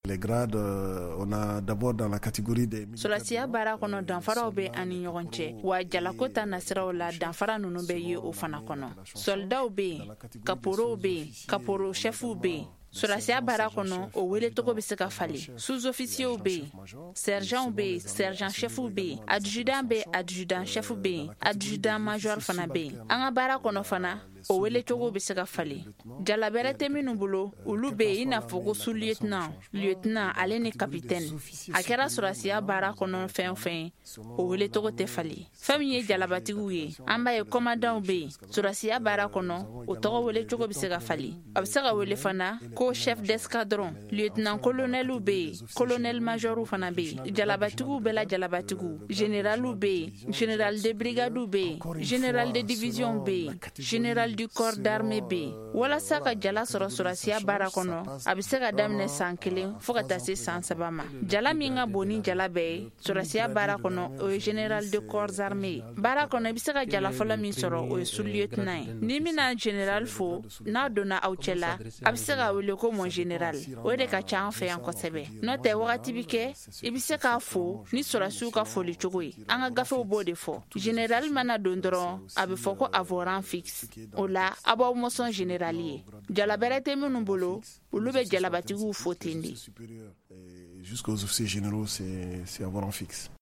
Les grades, on a d'abord dans la catégorie des Solasiya baara kɔnɔ danfaraw bɛ ani ɲɔgɔn cɛ wa jalakota nasiraw la danfara ninnu bɛ ye o fana kɔnɔ. Soldaw bɛ yen, kaporow bɛ yen, kaporo chefw bɛ yen. Solasiya baara kɔnɔ o wele togo bɛ se ka falen. Sous-officiers bɛ yen, sergents bɛ yen, sergent chefs bɛ yen, adjudant bɛ yen, adjudant chef bɛ yen, adjudant major fana bɛ yen. An ka baara kɔnɔ fana o wele cogo bɛ se ka falen. Jalabɛrɛ tɛ minnu bolo olu bɛ yen i n'a fɔ ko sous-lieutenant, lieutenant ale ni capitaine. A kɛra solasiya baara kɔnɔ fɛn o fɛn o wele togo tɛ falen. Fɛn min ye jalabatigiw ye an b'a ye commandant bɛ yen. Solasiya baara kɔnɔ o tɔgɔ wele cogo bɛ se ka falen. A bɛ se ka wele fana ko chef d'escadron, lieutenant colonel bɛ yen, colonel major fana bɛ yen. Jalabatigiw bɛɛ la jalabatigiw, général bɛ yen, général de brigade bɛ yen, général de division bɛ yen, général du corps d'armée bɛ yen. Walasa ka jala sɔrɔ solasiya baara kɔnɔ a bɛ se ka daminɛ san 1 fo ka taa se san 3 ma. Jala min ka bon ni jala bɛɛ ye solasiya baara kɔnɔ o ye général de corps armée. Baara kɔnɔ i bɛ se ka jala fɔlɔ min sɔrɔ o ye sous-lieutenant ye. Ni mina général fo n'a donna aw cɛla a bɛ se ka wele ko mon général. O de ka ca an fɛ yan kosɛbɛ. N'o tɛ wagati bɛ kɛ i bɛ se k'a fo ni solasiw ka foli cogo ye. An ka gafew b'o de fɔ. Général mana don dɔrɔn a bɛ fɔ ko avant rang fixe. O la a b'aw mɔsɔn général ye. Jalabɛrɛ tɛ minnu bolo olu bɛ jalabatigiw fo ten de. Jusqu'aux officiers généraux, c'est avant rang fixe.